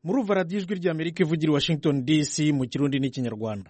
Murumva radiyo ijwi ry'Amerika ivugira i Washington DC mu Kirundi n'Ikinyarwanda.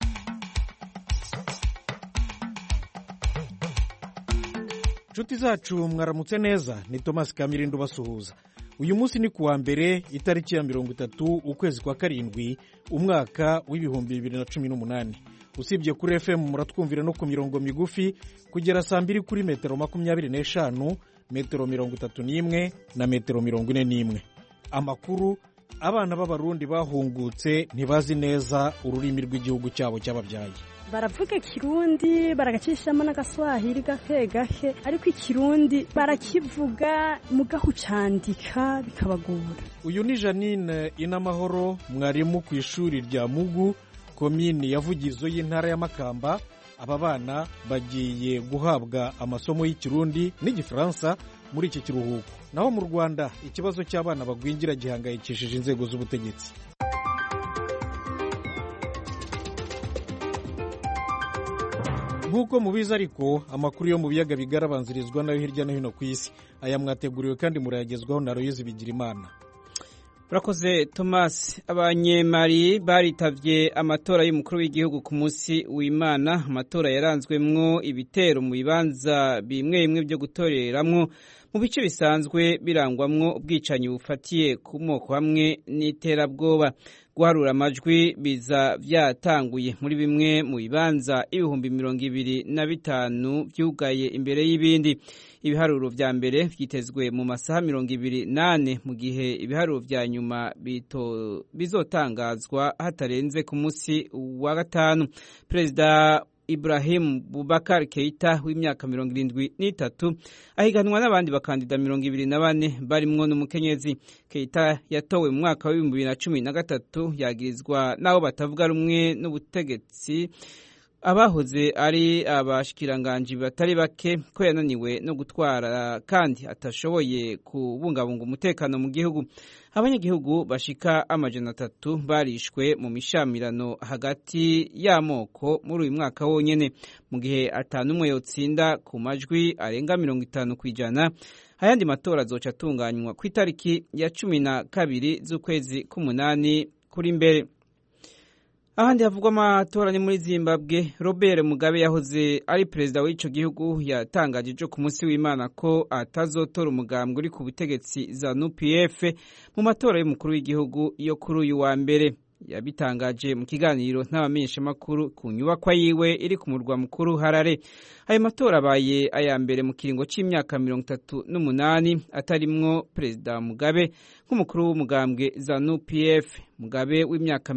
Nshuti zacu mwaramutse neza, ni Thomas Kamirindo basuhuza. Uyu munsi ni kuwa mbere itariki ya 30 ukwezi kwa karindwi umwaka w'ibihumbi 2018. Usibye kuri FM muratwumvira no ku mirongo migufi kugera saa 2 kuri metero 25, metero 31 na metero 41. Amakuru: abana b'abarundi bahungutse ntibazi neza ururimi rw'igihugu cyabo cy'ababyaye. Baravuga Kirundi baragacishamo n'agaswahili gake gake, ariko Ikirundi barakivuga mugaho candika bikabagora. Uyu ni Janine Inamahoro, mwarimu ku ishuri rya Mugu, komini yavugizo y'intara ya Makamba. Aba bana bagiye guhabwa amasomo y'Ikirundi n'Igifaransa muri iki kiruhuko. Naho mu Rwanda ikibazo cy'abana bagwingira gihangayikishije inzego z'ubutegetsi. Nk'uko mubizi ariko amakuru yo mu biyaga bigarabanzirizwa nayo hirya no hino ku isi. Aya mwateguriwe kandi murayagezwaho na Royezi Bigirimana. Urakoze Thomas. Abanyemari baritavye amatora y'umukuru w'igihugu ku munsi w'Imana. Amatora yaranzwemwo ibitero mu bibanza bimwe byo gutoreramwo mu bice bisanzwe birangwamwo ubwicanyi bufatiye ku moko hamwe n'iterabwoba. Guharura amajwi biza vyatanguye muri bimwe mu bibanza 25,000 vyugaye imbere y'ibindi. Ibiharuro vya mbere vyitezwe mu masaha 28 mu gihe ibiharuro vya nyuma bizotangazwa hatarenze ku munsi wa gatanu. Perezida Ibrahim Boubacar Keita w'imyaka 73 ahiganwa n'abandi bakandida 24 barimwo n'umukenyezi. Keita yatowe mu mwaka wa 2013 yagirizwa nabo batavuga rumwe n'ubutegetsi abahoze ari abashikiranganje batari bake ko yananiwe no gutwara kandi atashoboye kubungabunga umutekano mu gihugu. Abanyagihugu bashika 300 barishwe mu mishamirano hagati y'amoko muri uyu mwaka wonyene, mu gihe atanumwe yotsinda ku majwi arenga 50%. Ayandi matora azoca atunganywa ku itariki ya 12 z'ukwezi k'umunani kuri mbere. Ahandi havugwa amatora ni muri Zimbabwe. Robert Mugabe yahoze ari perezida w'ico gihugu yatangaje ejo ku munsi w'Imana ko atazotora umugambwe uri ku butegetsi ZANU-PF mu matora y'umukuru w'igihugu yo kuri uyu wa mbere. Yabitangaje mu kiganiro n'abamenyeshamakuru ku nyubakwa yiwe iri ku murwa mukuru Harare. Ayo matora abaye aya mbere mu kiringo c'imyaka 38 atarimwo perezida Mugabe nk'umukuru w'umugambwe ZANU-PF. Mugabe w'imyaka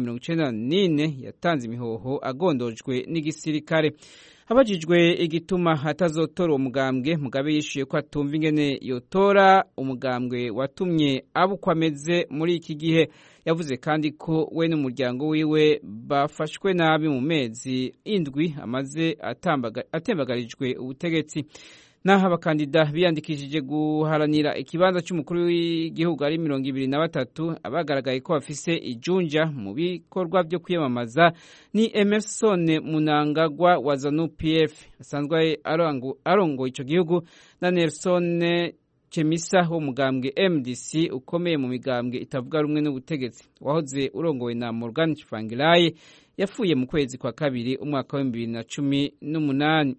94 yatanze imihoho agondojwe n'igisirikare. Abajijwe igituma atazotora umugambwe, Mugabe yishuye ko atumva ingene yotora umugambwe watumye abukwa ameze muri iki gihe. Yavuze kandi ko we n'umuryango wiwe bafashwe nabi mu mezi 7 amaze atembagarijwe ubutegetsi. Naho abakandida biyandikishije guharanira ikibanza cy'umukuru w'igihugu ari 23 abagaragaye ko bafise ijunja mu bikorwa byo kwiyamamaza ni Emerson Mnangagwa wa ZANU-PF asanzwe arongo ico gihugu na Nelson Chamisa wo mugambwe MDC ukomeye mu migambwe itavuga rumwe n'ubutegetsi, wahoze urongowe na Morgan Tsvangirai yapfuye mu kwezi kwa kabiri umwaka wa 2018.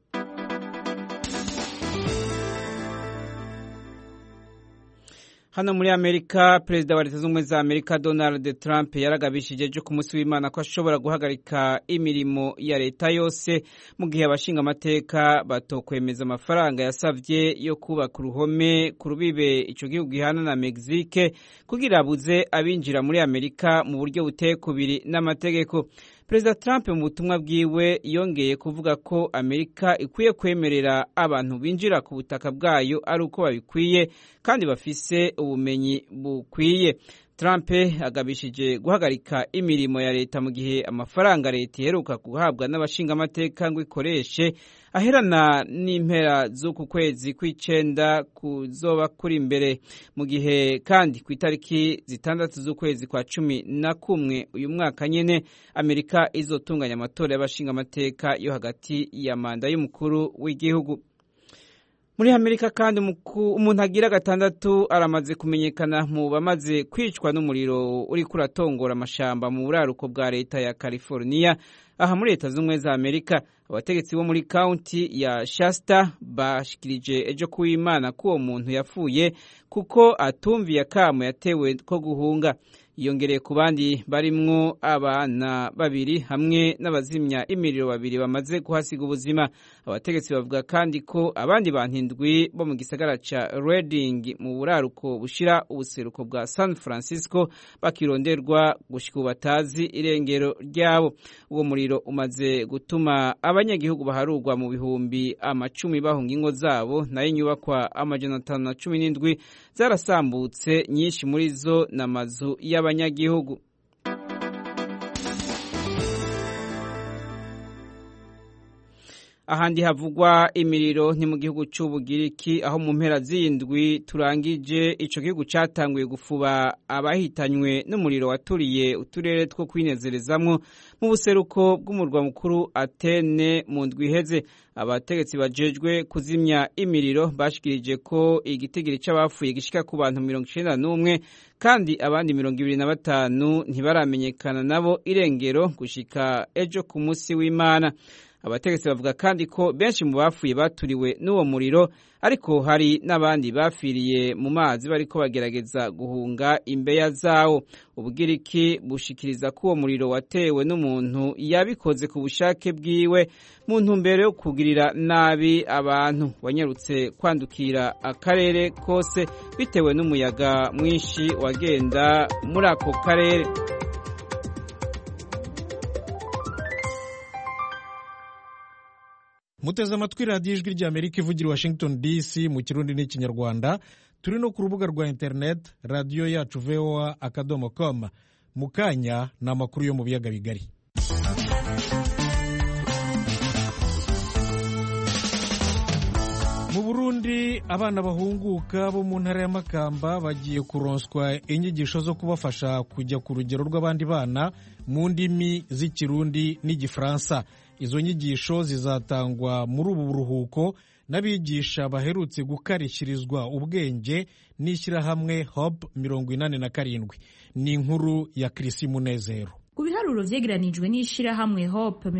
Hano muri Amerika, perezida wa Leta Zunze Ubumwe za Amerika Donald Trump yaragabishije ejo ku munsi w'Imana ko ashobora guhagarika imirimo ya leta yose mu gihe abashinga amateka batokwemeza amafaranga yasavye yo kubaka uruhome ku rubibe ico gihugu gihana na Mexique kugira abuze abinjira muri Amerika mu buryo buteye kubiri n'amategeko. Perezida Trump mu butumwa bwiwe yongeye kuvuga ko Amerika ikwiye kwemerera abantu binjira ku butaka bwayo ari uko babikwiye kandi bafise ubumenyi bukwiye. Trump agabishije guhagarika imirimo ya leta mu gihe amafaranga leta iheruka guhabwa n'abashinga amateka ngo ikoreshe aherana n'impera z'uku kwezi kw'icenda kuzoba kuri imbere, mu gihe kandi ku itariki 6 z'ukwezi kwa 11 uyu mwaka nyene Amerika izotunganya amatora y'abashinga amateka yo hagati ya manda y'umukuru w'igihugu. Muri Amerika kandi umuntu agira gatandatu aramaze kumenyekana mu bamaze kwicwa n'umuriro uri kuratongora amashamba mu buraruko bwa leta ya California aha muri leta z'ubumwe za Amerika. Abategetsi bo muri county ya Shasta bashikirije ejo kuw'Imana ko uwo muntu yapfuye kuko atumviye akamo yatewe ko guhunga. Yongereye ku bandi barimwo abana babiri hamwe n'abazimya imiriro babiri bamaze kuhasiga ubuzima. Abategetsi bavuga kandi ko abandi bantu indwi bo mu gisagara ca Redding mu buraruko bushira ubuseruko bwa San Francisco bakironderwa gushika batazi irengero ryabo. Uwo muriro umaze gutuma abanyagihugu baharurwa mu bihumbi amacumi bahunga ingo zabo, nayo inyubakwa 517 zarasambutse, nyinshi muri zo n'amazu y'abanyagihugu. Ahandi havugwa imiriro ni mu gihugu c'Ubugiriki, aho mu mpera z'indwi turangije ico gihugu catanguye gufuba abahitanywe n'umuriro waturiye uturere two kwinezerezamwo mu buseruko bw'umurwa mukuru Atene mu ndwi iheze. Abategetsi bajejwe kuzimya imiriro bashikirije ko igitigiri c'abapfuye gishika ku bantu 91 kandi abandi 25 ntibaramenyekana nabo irengero gushika ejo ku musi w'Imana. Abategetsi bavuga kandi ko benshi mu bapfuye baturiwe n'uwo muriro, ariko hari n'abandi bafiriye mu mazi bariko bagerageza guhunga imbeya zawo. Ubugiriki bushikiriza ko uwo muriro watewe n'umuntu yabikoze ku bushake bwiwe mu ntumbero yo kugirira nabi abantu. Wanyarutse kwandukira akarere kose bitewe n'umuyaga mwinshi wagenda muri ako karere. Muteze amatwi radiyo ijwi ry'Amerika ivugira Washington DC mu Kirundi n'Ikinyarwanda. Turi no ku rubuga rwa internet radiyo yacu voa.com. Mu kanya ni amakuru yo mu biyaga bigari. Mu Burundi abana bahunguka bo mu ntara ya Makamba bagiye kuronswa inyigisho zo kubafasha kujya ku rugero rw'abandi bana mu ndimi z'Ikirundi n'Igifaransa. Izo nyigisho zizatangwa muri ubu buruhuko n'abigisha baherutse gukarishirizwa ubwenge n'ishyirahamwe Hope 87. Ni inkuru ya Krisi Munezero. Ku biharuro vyegeranijwe n'ishirahamwe Hope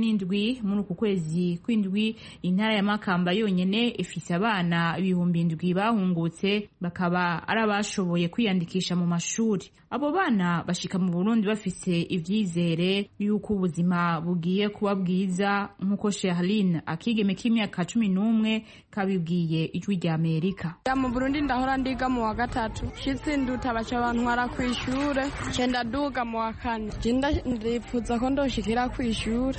87 muri uku kwezi kw'indwi, intara ya Makamba yonyene ifise abana 7,000 bahungutse, bakaba ari abashoboye kwiyandikisha mu mashuri. Abo bana bashika mu Burundi bafise ivyizere yuko ubuzima bugiye kuba bwiza, nkuko Sherline akigeme k'imyaka 11 kabibwiye ijwi rya Amerika. Mu Burundi ndahora ndiga mu wa gatatu, shitsi nduta baca bantwara kw'ishure, cenda duga mu wa kane. Ndipfuza ko ndoshikira kw'ishure,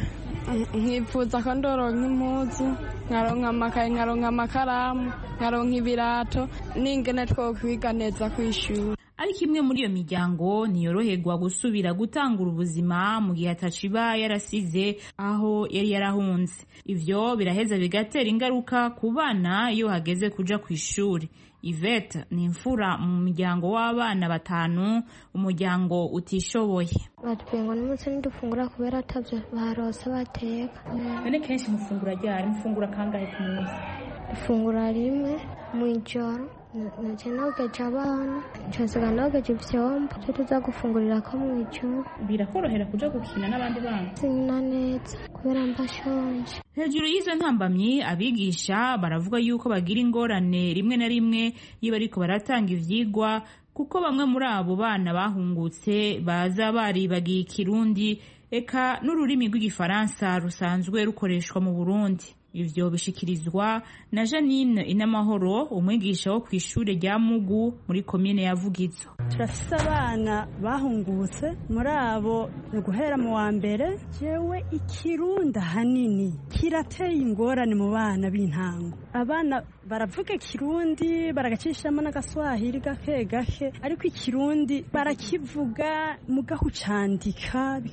nkipfuza ko ndoronka impuzu, nkaronka amakaye, nkaronka amakaramu, nkaronka ibirato, n'ingene twokwiga neza kw'ishure. Ariko imwe muri iyo miryango ntiyoroherwa gusubira gutangura ubuzima mu gihe ataciba yarasize aho yari yarahunze. Ivyo biraheza bigatera ingaruka ku bana iyo hageze kuja kw'ishuri. Yvette ni imfura mu muryango w'abana 5, umuryango utishoboye. Batwengo n'umunsi ndufungura kubera atavyo barosa bateka. Bene kenshi mufungura ryari? Mufungura kangahe ku munsi? Ifungura rimwe mw'ijoro. Nogeje abana nshobora nogeje ivyombo cyo tuza gufungurira ko mw'ijoro. Birakorohera kuja gukina n'abandi bana? Sina neza kubera mbashonje. Hejuru y'izo ntambamyi, abigisha baravuga yuko bagira ingorane rimwe na rimwe iyo bariko baratanga ivyigwa, kuko bamwe muri abo bana bahungutse baza baribagiye Ikirundi, eka n'ururimi rw'Igifaransa rusanzwe rukoreshwa mu Burundi. Ivyo bishikirizwa na Janine Inamahoro, umwigisha wo kw'ishure rya Mugu muri komine ya Vugizo. Turafise abana bahungutse, muri abo ni guhera mu wa mbere. Jewe Ikirundi hanini kirateye ingorane mu bana b'intango. Abana baravuga Ikirundi baragacishamo n'agaswahili gake gake, ariko Ikirundi barakivuga mugaho candika bikabagora.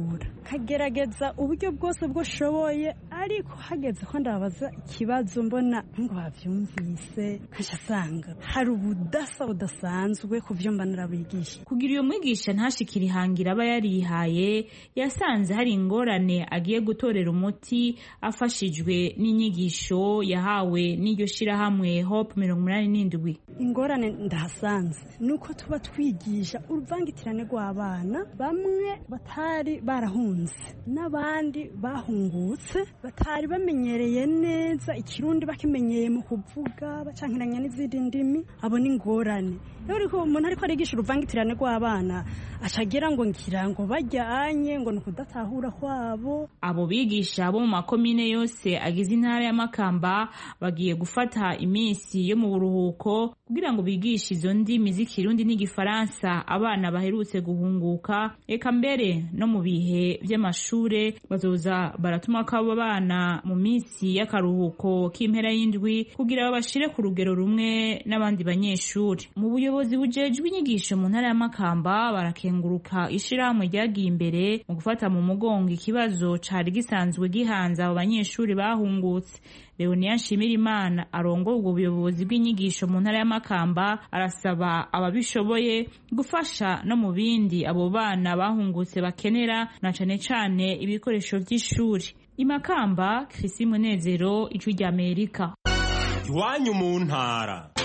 gutegura kagerageza uburyo bwose bwoshoboye ariko hageze ko ndabaza ikibazo mbona ngo bavyumvise nkashasanga hari ubudasa budasanzwe ku vyo mba narabigisha. Kugira uyo mwigisha ntashikira ihangira aba yarihaye, yasanze hari ingorane agiye gutorera umuti afashijwe n'inyigisho yahawe n'iryo shirahamwe Hope 87. Ingorane ndahasanze nuko tuba twigisha uruvangitirane rw'abana, bamwe batari barahunze n'abandi bahungutse batari bamenyereye neza ikirundi, bakimenyeye mu kuvuga bacankiranya n'izindi ndimi. Abo ni ingorane rero ko umuntu ariko arigisha uruvangitirane rw'abana acagira ngo ngira ngo bajyanye ngo nukudatahura kwabo. Abo bigisha bo mu makomine yose agize intara ya Makamba bagiye gufata iminsi yo mu buruhuko kugira ngo bigishe izo ndimi z'ikirundi n'igifaransa abana baherutse guhunguka, eka mbere no mu bihe by'amashure bazoza baratuma ko abo bana mu minsi y'akaruhuko k'impera y'indwi kugira babashire ku rugero rumwe n'abandi banyeshuri. Mu buyobozi bujejwe inyigisho mu ntara ya Makamba barakenguruka ishirahamwe ryagiye imbere mu gufata mu mugongo ikibazo cari gisanzwe gihanze abo banyeshuri bahungutse. Leonia Nshimirimana arongoye ubwo buyobozi bw'inyigisho mu ntara ya Makamba arasaba ababishoboye gufasha no mu bindi abo bana bahungutse bakenera, na cane cane ibikoresho vy'ishuri. Imakamba, Chrisi Munezero, Ijwi ry'Amerika. Iwanyu mu ntara.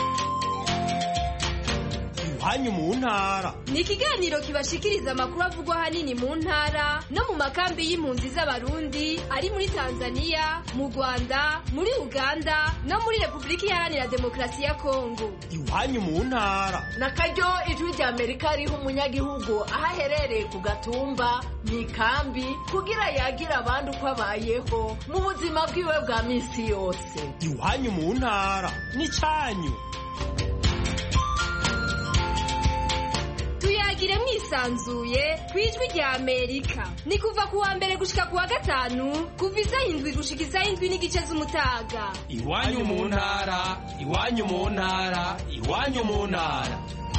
Iwanyu mu ntara ni ikiganiro kibashikiriza amakuru avugwa hanini mu ntara no mu makambi y'impunzi z'abarundi ari muri Tanzania, mu Rwanda, muri Uganda no muri Republika Iharanira Demokarasi ya Kongo. Iwanyu mu ntara nakaryo Ijwi ry'Amerika riha umunyagihugu aho aherereye ku gatumba mu ikambi kugira yagira abandi uko abayeho mu buzima bwiwe bwa minsi yose. Iwanyu mu ntara ni cyanyu. Tuyagire mwisanzuye kwijwi rya Amerika. Ni kuva kuwa mbere gushika kuwa gatanu kuva isaha 7 gushika isaha 7:30 z'umutaga. Iwanyu mu ntara, iwanyu mu ntara, iwanyu mu ntara.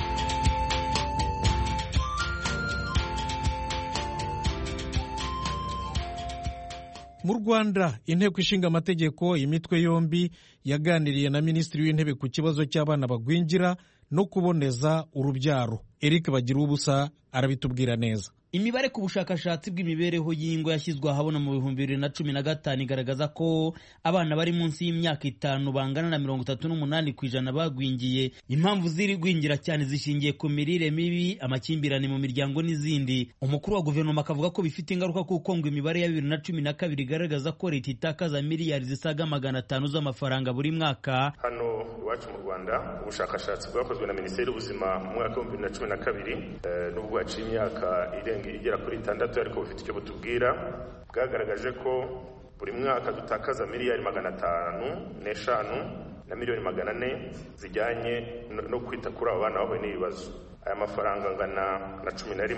Mu Rwanda inteko ishinga amategeko imitwe yombi yaganiriye na Minisitiri w'Intebe ku kibazo cy'abana bagwingira no kuboneza urubyaro. Eric Bagirubusa arabitubwira neza. Imibare ku bushakashatsi bw'imibereho y'ingo yashyizwe ahabona mu 2015 igaragaza ko abana bari munsi y'imyaka 5 bangana na 38% bagwingiye. Impamvu ziri gwingira cyane zishingiye ku mirire mibi, amakimbirane mu miryango n'izindi. Umukuru wa guverinoma akavuga ko bifite ingaruka kuko ngo imibare ya 2012 igaragaza ko leta itakaza miliyari zisaga 500 z'amafaranga buri mwaka. Hano iwacu mu Rwanda ubushakashatsi bwakozwe na Minisiteri y'Ubuzima mu mwaka wa 2012 n'ubwo haciye imyaka igera kuri 6 ariko bufite icyo butubwira, bwagaragaje ko buri mwaka dutakaza miliyari 505 na miliyoni 400 zijyanye no kwita kuri abo bana bahuye n'ibibazo. Aya mafaranga angana na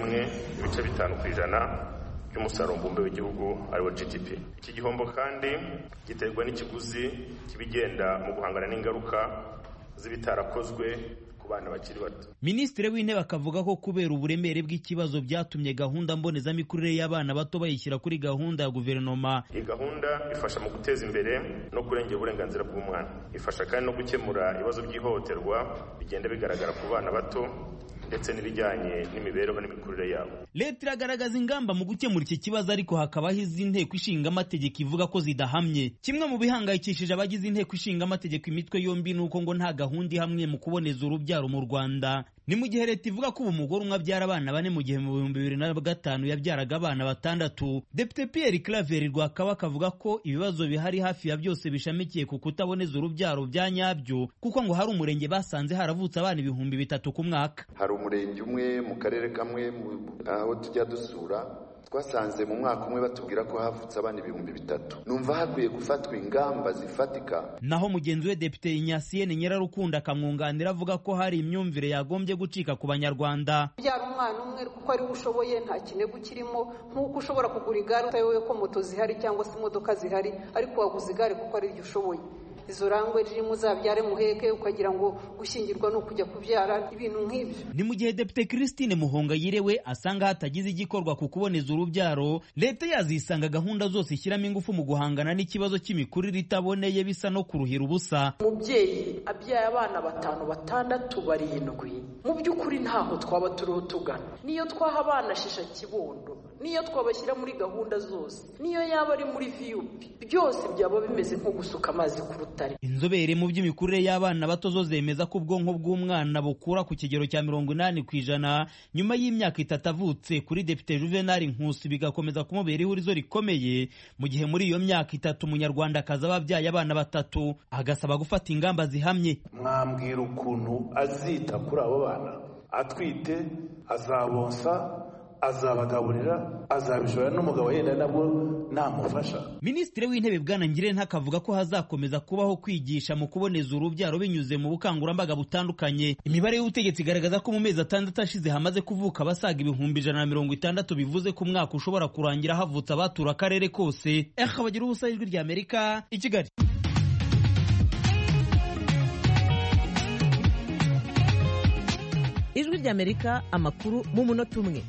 11.5% y'umusaruro mbumbe w'igihugu ariwo GDP. Iki gihombo kandi giterwa n'ikiguzi kibigenda mu guhangana n'ingaruka z'ibitarakozwe ku bana bakiri bato. Minisitiri w'Intebe akavuga ko kubera uburemere bw'ikibazo byatumye gahunda mbonezamikurire y'abana bato bayishyira kuri gahunda ya guverinoma. Iyi gahunda ifasha mu guteza imbere no kurengera uburenganzira bw'umwana, ifasha kandi no gukemura ibibazo by'ihohoterwa bigenda bigaragara ku bana bato ndetse n'ibijyanye n'imibereho n'imikurire yabo. Leta iragaragaza ingamba mu gukemura iki kibazo, ariko hakabaho izi nteko ishinga amategeko ivuga ko zidahamye. Kimwe mu bihangayikishije abagize inteko ishinga amategeko imitwe yombi nuko ngo nta gahunda ihamwe mu kuboneza urubyaro mu Rwanda. Ni mu gihe leta ivuga ko umugore umwe abyara abana 4 mu gihe mu 2005 yabyaraga abana 6. Depite Pierre Claver Rwakabaka avuga ko ibibazo bihari hafi ya byose bishamikiye ku kutaboneza urubyaro bya nyabyo, kuko ngo hari umurenge basanze haravutse abana 3,000 ku mwaka. Hari umurenge umwe mu karere kamwe aho tujya dusura twasanze mu mwaka umwe batubwira ko havutse abana 3,000. Numva hakwiye gufatwa ingamba zifatika. Naho mugenzi we Depite Inyasiene Nyirarukunda akamwunganira avuga ko hari imyumvire yagombye gucika ku Banyarwanda. Byara umwana umwe kuko ari ushoboye nta kinegu kirimo, nkuko ushobora kugura igare utayobewe ko moto zihari cyangwa se imodoka zihari, ariko waguze igare kuko ari ryo ushoboye. izo rangwe ririmo uzabyare muheke ukagira ngo gushyingirwa no kujya kubyara ibintu nk'ibyo. Ni mu gihe Depite Christine Muhongayire we asanga hatagize igikorwa ku kuboneza urubyaro, leta yazisanga gahunda zose ishyiramo ingufu mu guhangana n'ikibazo cy'imikurire itaboneye bisa no kuruhira ubusa. Umubyeyi abyaye abana 5, 6, 7 mu by'ukuri ntaho twaba turiho tugana. Niyo twaha abana shisha kibondo, niyo twabashyira muri gahunda zose, niyo yaba ari muri VUP, byose byaba bimeze nko gusuka amazi ku rutare. Inzobere mu by'imikurire y'abana bato zo zemeza ko ubwonko bw'umwana bukura ku kigero cya 80% nyuma y'imyaka 3 avutse. Kuri Depite Juvenal Nkusi bigakomeza kumubera ihurizo rikomeye, mu gihe muri iyo myaka 3 umunyarwanda akaza ababyaye abana 3, agasaba gufata ingamba zihamye. Mwambwira ukuntu azita kuri abo bana, atwite, azabonsa, azabagaburira, azabishora n'umugabo yenda nabwo namufasha. Minisitiri w'Intebe Bwana Ngirente akavuga ko hazakomeza kubaho kwigisha mu kuboneza urubyaro binyuze mu bukangurambaga butandukanye. Imibare y'ubutegetsi igaragaza ko mu mezi 6 ashize hamaze kuvuka abasaga 160,000, bivuze ko umwaka ushobora kurangira havutse abatura akarere kose. Bagira ubusa ijwi rya Amerika i Kigali. Ijwi rya Amerika, amakuru mu munota umwe.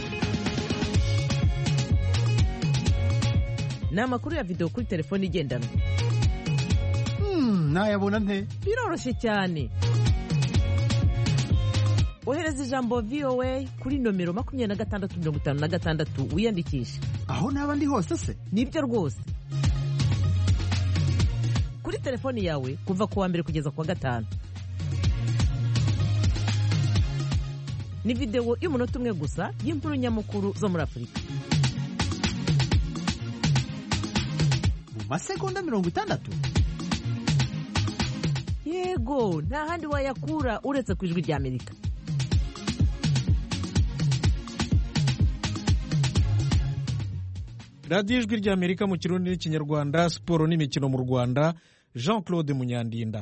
Ni amakuru ya video kuri telefone igendanwa. Nayabona nte? Biroroshye cyane. Ohereza ijambo VOA kuri nomero 2656 wiyandikisha. Aho naba ndi hose se? Nibyo rwose. Kuri telefone yawe kuva ku wa mbere kugeza ku wa gatanu. Ni video y'umunota umwe gusa y'inkuru nyamukuru zo muri Afurika. Masegonda 60. Yego, nta handi wayakura uretse ku ijwi rya Amerika. Radio Ijwi rya Amerika mu Kirundi n'Ikinyarwanda, siporo n'imikino mu Rwanda. Jean-Claude Munyandinda.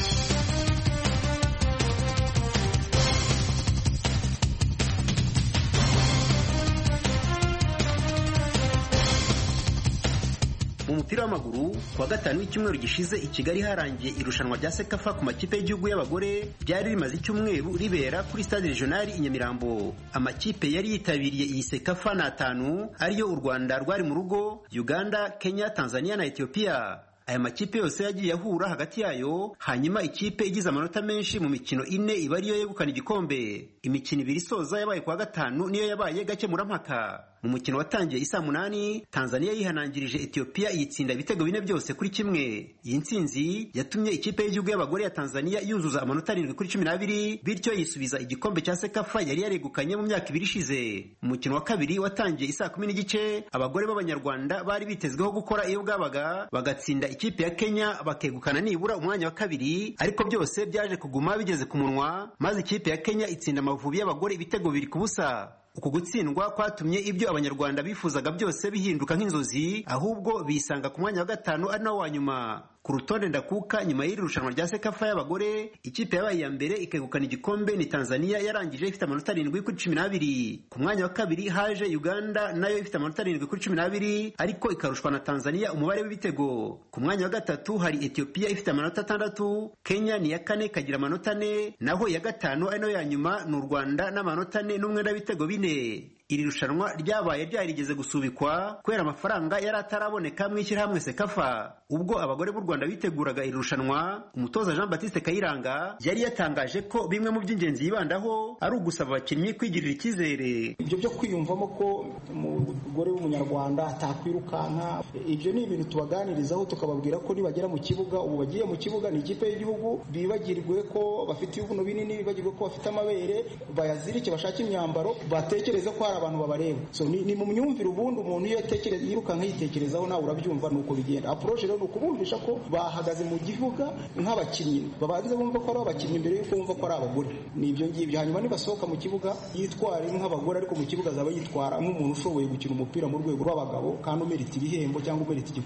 Mu mupira w'amaguru kuwa gatanu w'icyumweru gishize i Kigali harangiye irushanwa rya Sekafa ku makipe y'igihugu y'abagore ryari rimaze icyumweru ribera kuri stade regional i Nyamirambo. Amakipe yari yitabiriye iyi Sekafa ni 5 ariyo u Rwanda rwari mu rugo, Uganda, Kenya, Tanzania na Ethiopia. Aya makipe yose yagiye ahura hagati yayo, hanyuma ikipe igize amanota menshi mu mikino 4 iba ariyo yegukana igikombe. Imikino 2 isoza yabaye kuwa gatanu niyo yabaye gakemurampaka. Mu mukino watangiye isa 8, Tanzania yihanangirije Ethiopia yitsinda ibitego 4 byose kuri kimwe. Iyi ntsinzi yatumye ikipe y'igihugu y'abagore ya Tanzania yuzuza amanota 7 kuri 12, bityo yisubiza igikombe cya Sekafa yari yaregukanye mu myaka 2 ishize. Mu mukino wa kabiri watangiye isa 10 n'igice, abagore b'Abanyarwanda bari bitezweho gukora iyo bwabaga bagatsinda ikipe ya Kenya bakegukana nibura umwanya wa kabiri, ariko byose byaje kuguma bigeze ku munwa, maze ikipe ya Kenya itsinda Amavubi y'abagore ibitego 2-0. Uku gutsindwa kwatumye ibyo Abanyarwanda bifuzaga byose bihinduka nk'inzozi, ahubwo bisanga ku mwanya wa gatanu ari nawo wa nyuma. Ku rutonde ndakuka nyuma y'iri rushanwa rya Sekafa y'abagore, ikipe yabaye ya mbere ikegukana igikombe ni Tanzania yarangije ifite amanota 7 kuri 12. Ku mwanya wa kabiri haje Uganda nayo ifite amanota 7 kuri 12, ariko ikarushwa na Tanzania umubare w'ibitego. Ku mwanya wa gatatu hari Ethiopia ifite amanota 6, Kenya ni ya 4 ikagira amanota 4, naho ya gatanu ari nayo ya nyuma ni u Rwanda n'amanota 4 n'umwenda w'ibitego 4. Iri rushanwa ryabaye ryarigeze gusubikwa kubera amafaranga yari ataraboneka mu ishyirahamwe Sekafa. Ubwo abagore b'u Rwanda biteguraga iri rushanwa, umutoza Jean Baptiste Kayiranga yari yatangaje ko bimwe mu by'ingenzi yibandaho ari ugusaba abakinnyi kwigirira icyizere. Ibyo byo kwiyumvamo ko umugore w'umunyarwanda atakwirukanka, ibyo ni ibintu tubaganirizaho tukababwira ko nibagera mu kibuga, ubu bagiye mu kibuga ni ikipe y'igihugu, bibagirwe ko bafite ibibuno binini, bibagirwe ko bafite amabere, bayazirike bashaka imyambaro, batekereza ko hari abantu babareba. So ni mu myumvire ubundi umuntu iyo yatekereza yirukanka yitekerezaho nawe urabyumva nuko bigenda. Approach rero ukubumvisha ko bahagaze mu gihuga nk'abakinnyi, babagize bumva ko ari abakinnyi mbere yuko bumva ko ari abagore. Ni ibyo ngibyo, hanyuma nibasohoka mu kibuga yitwara nk'abagore, ariko mu kibuga azaba yitwara nk'umuntu ushoboye gukina umupira mu rwego rw'abagabo kandi umerita ibihembo cyangwa umerita igikombe.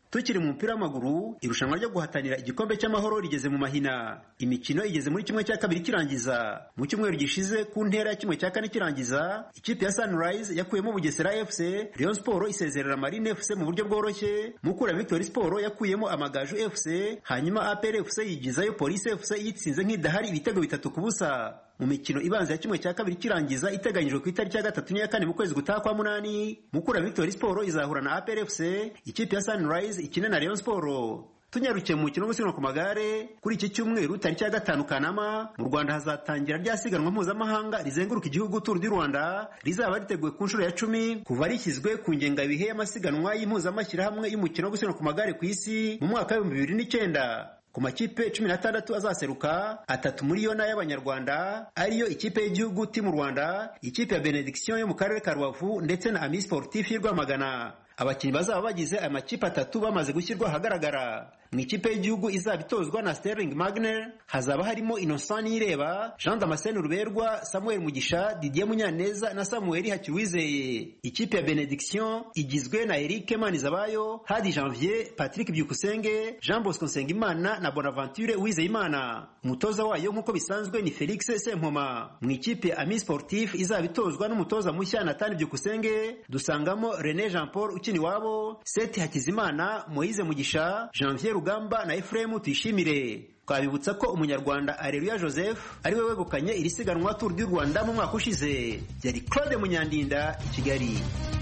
Tukiri mu mupira w'amaguru, irushanwa ryo guhatanira igikombe cy'amahoro rigeze mu mahina. Imikino igeze muri kimwe cya kabiri kirangiza. Mu cyumweru gishize ku ntera ya kimwe cya kane kirangiza, ikipe ya Sunrise yakuyemo Bugesera FC, Rayon Sport isezerera Marine FC mu buryo bworoshye, Mukura Victory Sport yakuyemo Amagaju FC, hanyuma APR FC yigizayo Police FC yitsinze nk'idahari ibitego 3-0. Mu mikino ibanza ya kimwe cya kabiri kirangiza iteganyijwe ku itariki ya 3 n'iya 4 mu kwezi gutaha kwa munani, Mukura Victory Sport izahura na APR FC, ikipe ya Sunrise ikine na Rayon Sport. Tunyarukiye mu mukino wo gusiganwa ku magare, kuri iki cyumweru tariki ya 5 Kanama mu Rwanda hazatangira ryasiganwa mpuzamahanga rizenguruka igihugu Tour du Rwanda, rizaba riteguwe ku nshuro ya 10 kuva rishyizwe ku ngengabihe y'amasiganwa y'impuzamashyirahamwe y'umukino wo gusiganwa ku magare ku isi mu mwaka wa 2009. Ku makipe 16 azaseruka, 3 muri yo y'Abanyarwanda ariyo ikipe y'igihugu Team Rwanda, ikipe ya Benediction yo mu karere ka Rubavu ndetse na Ami Sportif y'Rwamagana. Abakinnyi bazaba bagize aya makipe 3 bamaze gushyirwa ahagaragara. Mu ikipe y'igihugu izaba itozwa na Sterling Magner hazaba harimo Innocent Nireba, Jean Damascene Ruberwa, Samuel Mugisha, Didier Munyaneza na Samuel Hakiwizeye. Ikipe ya Benediction igizwe na Eric Manizabayo, Hadi Janvier, Patrick Byukusenge, Jean Bosco Nsengimana na Bonaventure Uwizeyimana. Umutoza wayo nk'uko bisanzwe ni Felix Sempoma. Mu ikipe ya Ami Sportif izaba itozwa n'umutoza mushya Nathan Byukusenge, dusangamo René Jean Paul Ukiniwabo, Seth Hakizimana, Moise Mugisha, Janvier Rugamba na Ephraim Tuyishimire. Twabibutsa ko umunyarwanda Areruya Joseph ari we wegukanye iri siganwa Tour du Rwanda mu mwaka ushize. Yari Claude Munyandinda i Kigali.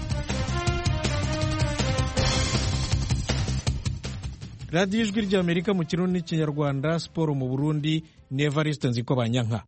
Radio Ijwi ry'Amerika mu Kirundi n'Ikinyarwanda, siporo mu Burundi, ni Evariste Nzikobanyanka.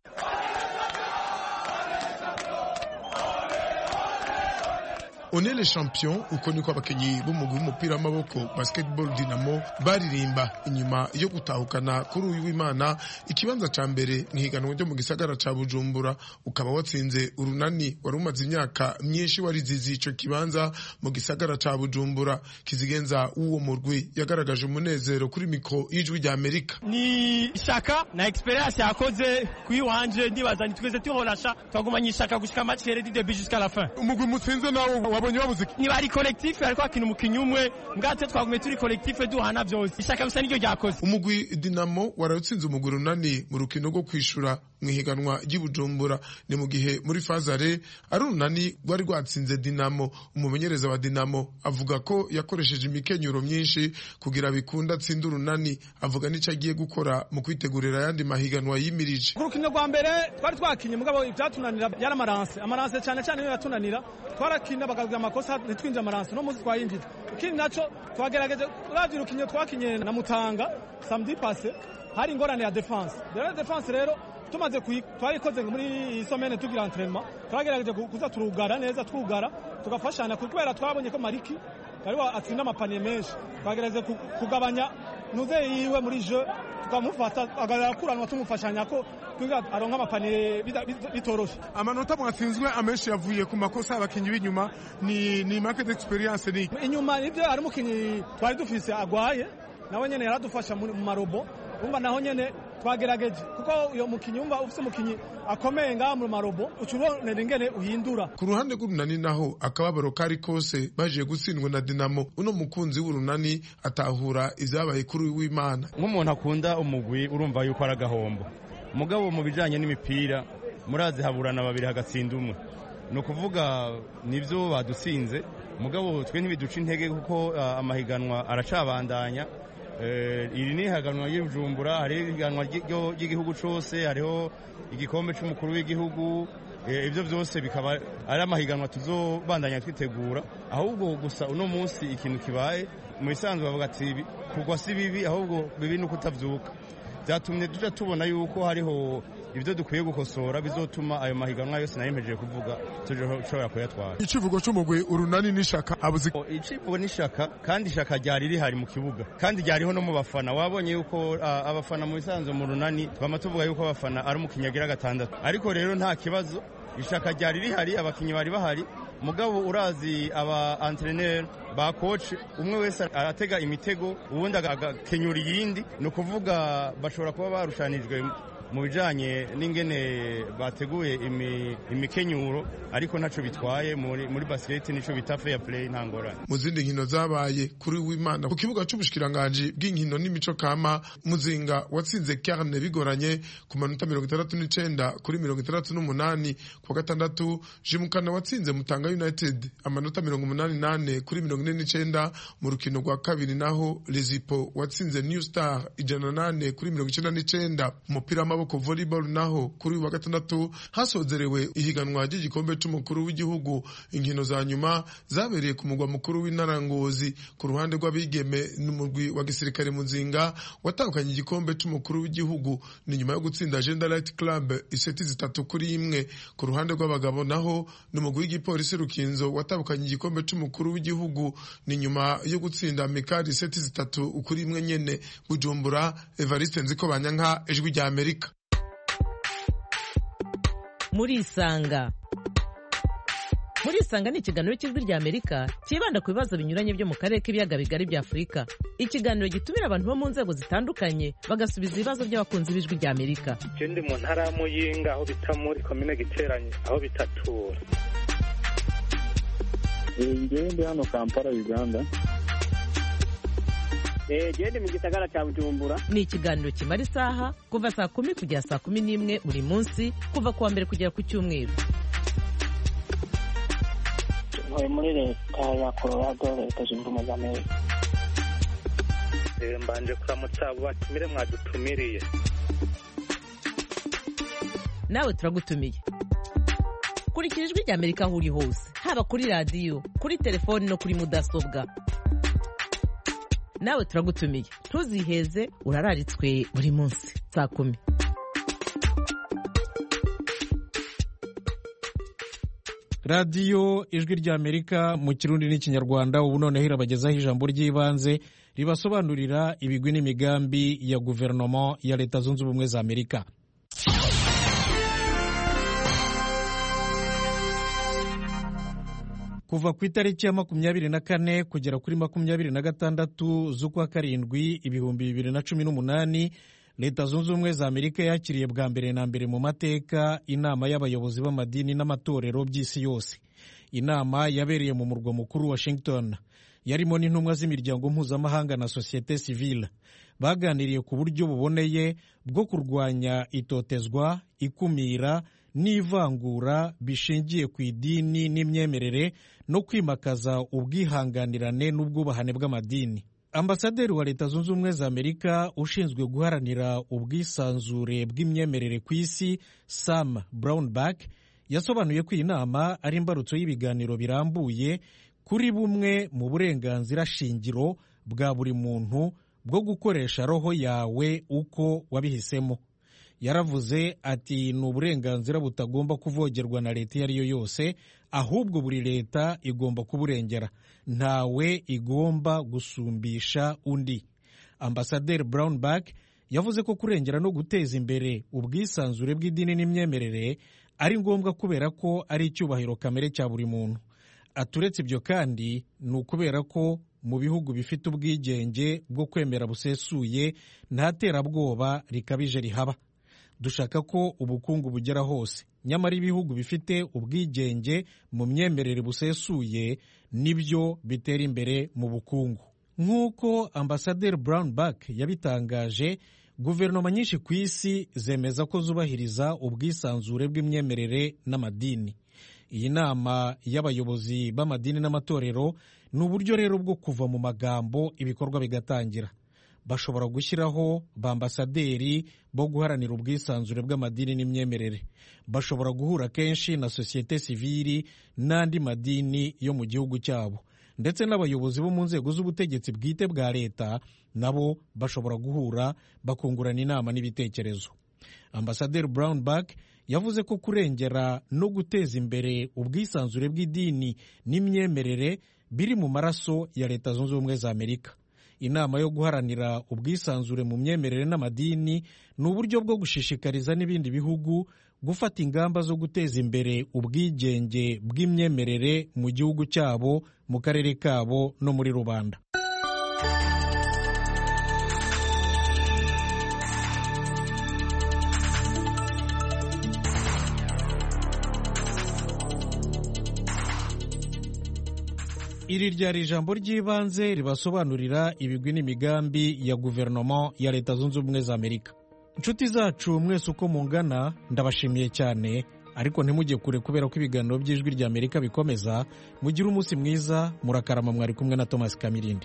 On est les champions, uko niko abakenyi b'umugwi w'umupira w'amaboko Basketball Dynamo baririmba inyuma yo gutahukana kuri uyu w'Imana ikibanza ca mbere nk'ihiganwa ryo mu gisagara ca Bujumbura. Ukaba watsinze urunani wari umaze imyaka myinshi warizizi ico kibanza mu gisagara ca Bujumbura. Kizigenza uwo murwi yagaragaje umunezero kuri mikro y'Ijwi ry'Amerika. Ni ishaka na experience yakoze kuyiwanje, ndibaza nitweze tuhorasha twagumanye ishaka gushika match du début jusqu'à la fin. Umugwi mutsinze nawo ni bari collectif ariko akina umukinyi umwe mbwate twagume turi collectif duhana byose ishaka bisa n'iryo ryakoze. Umugwi Dinamo waratsinze umugwi runani mu rukino rwo kwishura mu higanwa ry'Ibujumbura. Ni mu gihe muri fazare ari runani rwari rwatsinze Dinamo. Umumenyereza wa Dinamo avuga ko yakoresheje imikenyuro myinshi kugira bikunda tsinda runani. Avuga n'icyo agiye gukora mu kwitegurira yandi mahiganwa yimirije. Ku rukino rwa mbere twari twakinye mugabo ibyatunanira yaramaranse cyane cyane yatunanira twarakina bakavuga amakosa nitwinje amaranse no muzi twayinjije. Ikindi naco twagerageje uravye urukino twakinye na Mutanga samedi passé hari ingorane ya defense. Rero tumaze twarikoze muri isomene tugira entraînement twagerageje kuza turugara neza twugara tugafashana kubera twabonye ko Mariki bari atsinda amapaniye menshi. Twagerageje kugabanya nuze yiwe muri jeu tukamufata agarakuranwa tumufashanya ko kugira aronka amapaniye bitoroshe. Amanota mwatsinzwe amenshi yavuye ku makosa abakinyi b'inyuma ni market experience ni inyuma nibyo ari mukinyi twari dufise agwaye nawe nyene yaradufasha mu marobo umva naho nyene twagerageje kuko uyo mukinyi umva ufise umukinyi akomeye nga mu marobo ucubonera ingene uhindura. Ku ruhande rw'urunani naho akababaro kari kose baje gutsindwa na Dinamo. Uno mukunzi w'urunani atahura ivyabaye kuri w'Imana. Nk'umuntu akunda umugwi urumva yuko ari agahombo, mugabo mu bijanye n'imipira murazi haburana babiri hagatsinda umwe, no kuvuga nivyo badutsinze mugabo twe ntibiduca intege kuko amahiganwa aracabandanya. Iri ni haganwa y'Ibujumbura, hari ihiganwa ry'igihugu cose, hariho igikombe c'umukuru w'igihugu. Ibyo byose bikaba ari amahiganwa tuzobandanya twitegura. Ahubwo gusa uno munsi ikintu kibaye mu bisanzwe bavuga ati kugwa si bibi, ahubwo bibi nuko utavyuka. Byatumye tuja tubona yuko hariho ibyo dukwiye gukosora bizotuma ayo mahiganwa yose nayemeje kuvuga tushobora kuyatwara. Icivugo c'umugwi urunani n'ishaka abuzi. Icivugo n'ishaka kandi ishaka ryari rihari mu kibuga kandi ryariho no mu bafana. Wabonye yuko abafana mu bisanzwe mu runani bama tuvuga yuko abafana ari umukinyagira gatandatu, ariko rero nta kibazo ishaka ryari rihari, abakinyi bari bahari. Mugabo urazi aba entraîneur ba coach umwe wese aratega imitego ubundi agakenyura iyindi, no kuvuga bashobora kuba barushanijwe mu bijanye n'ingene bateguye imikenyuro ariko ntaco bitwaye muri basket nico bita fair play ntangorane. Mu zindi nkino zabaye kuri w'Imana ku kibuga c'ubushikiranganje bw'inkino n'imico kama, Muzinga watsinze Carne bigoranye ku manota 69 kuri 68. Ku gatandatu Jimukana watsinze Mutanga United amanota 88 kuri 49. Mu rukino rwa kabiri naho Lezipo watsinze New Star 108 kuri 99. Umupira w'amaboko volleyball naho kuri wa gatandatu hasozerewe ihiganwa ry'igikombe c'umukuru w'igihugu. Inkino za nyuma zabereye ku mugwa mukuru w'intara Ngozi. Ku ruhande rw'abigeme n'umugwi wa gisirikare Muzinga watahukanye igikombe c'umukuru w'igihugu ni nyuma yo gutsinda Agenda Light Club iseti 3-1. Ku ruhande rw'abagabo naho n'umugwi w'igipolisi Rukinzo watahukanye igikombe c'umukuru w'igihugu ni nyuma yo gutsinda Mikari iseti 3-1 nyene. Bujumbura, Evariste Nzikobanyanka, Ijwi rya Amerika. Muri Isanga ni ikiganiro cy'Ijwi rya Amerika kibanda ku bibazo binyuranye byo mu karere k'ibiyaga bigari bya Afurika. Ikiganiro gitumira abantu bo mu nzego zitandukanye bagasubiza ibibazo by'abakunzi b'Ijwi rya Amerika. Je ndi mu ntara ya Muyinga aho bita muri komine Giteranye aho bitatura. Ndi hano Kampala, Uganda. Ndi mu gisagara cya Bujumbura. Ni ikiganiro kimara isaha kuva saa 10 kugera saa 11 buri munsi kuva kuwa mbere kugera ku cyumweru. Muri leta ya Colorado, Leta Zunze Ubumwe za Amerika. Mbanje kuramutsa abo batumire mwadutumiriye. Nawe turagutumiye. Kurikira Ijwi rya Amerika aho uri hose, haba kuri radio, kuri telefone no kuri mudasobwa. Nawe turagutumiye. Ntuziheze, urararitswe buri munsi saa 10. radiyo ijwi rya Amerika mu Kirundi n'Ikinyarwanda. Ubu noneho irabagezaho ijambo ry'ibanze ribasobanurira ibigwi n'imigambi ya guverinoma ya Leta Zunze Ubumwe za Amerika. Kuva ku itariki ya 24 kugera kuri 26 z'ukwa karindwi 2018, Leta Zunze Ubumwe za Amerika yakiriye bwa mbere na mbere mu mateka inama y'abayobozi b'amadini n'amatorero by'isi yose. Inama yabereye mu murwa mukuru Washington, yarimo n'intumwa z'imiryango mpuzamahanga na societe civile. Baganiriye ku buryo buboneye bwo kurwanya itotezwa, ikumira n'ivangura bishingiye ku idini n'imyemerere no kwimakaza ubwihanganirane n'ubwubahane bw'amadini. Ambasaderi wa Leta Zunze Ubumwe za Amerika ushinzwe guharanira ubwisanzure bw'imyemerere ku isi, Sam Brownback, yasobanuye ko iyi nama ari imbarutso y'ibiganiro birambuye kuri bumwe mu burenganzira shingiro bwa buri muntu bwo gukoresha roho yawe uko wabihisemo. Yaravuze ati ni uburenganzira butagomba kuvogerwa na leta iyo ari yo yose, ahubwo buri leta igomba kuburengera, ntawe igomba gusumbisha undi. Ambasaderi Brownback yavuze ko kurengera no guteza imbere ubwisanzure bw'idini n'imyemerere ari ngombwa kubera ko ari icyubahiro kamere cya buri muntu. Aturetse ibyo kandi ni ukubera ko mu bihugu bifite ubwigenge bwo kwemera busesuye nta terabwoba rikabije rihaba. Dushaka ko ubukungu bugera hose, nyamara ibihugu bifite ubwigenge mu myemerere busesuye nibyo bitera imbere mu bukungu. Nk'uko Ambasaderi Brownback yabitangaje, guverinoma nyinshi ku isi zemeza ko zubahiriza ubwisanzure bw'imyemerere n'amadini. Iyi nama y'abayobozi b'amadini n'amatorero ni uburyo rero bwo kuva mu magambo ibikorwa bigatangira. Bashobora gushyiraho bambasaderi bo guharanira ubwisanzure bw'amadini n'imyemerere. Bashobora guhura kenshi na societe civile n'andi madini yo mu gihugu cyabo, ndetse n'abayobozi bo mu nzego z'ubutegetsi bwite bwa leta nabo bashobora guhura bakungurana inama n'ibitekerezo. Ambasaderi Brownback yavuze ko kurengera no guteza imbere ubwisanzure bw'idini n'imyemerere biri mu maraso ya Leta Zunze Ubumwe za Amerika. Inama yo guharanira ubwisanzure mu myemerere n'amadini ni uburyo bwo gushishikariza n'ibindi bihugu gufata ingamba zo guteza imbere ubwigenge bw'imyemerere mu gihugu cyabo, mu karere kabo no muri rubanda. iri ryari ijambo ry'ibanze ribasobanurira ibigwi n'imigambi ya guverinoma ya Leta Zunze Ubumwe za Amerika. Inshuti zacu mwese uko mungana ndabashimiye cyane, ariko ntimujye kure kubera ko ibiganiro by'Ijwi rya Amerika bikomeza. Mugire umunsi mwiza, murakarama. Mwari kumwe na Thomas Kamirindi.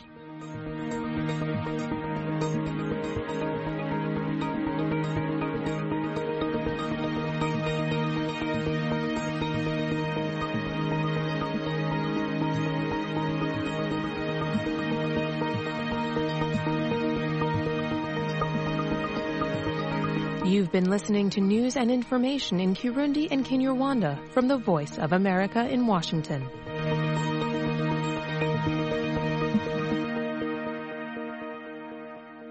You've been listening to news and information in Kirundi and Kinyarwanda from the Voice of America in Washington.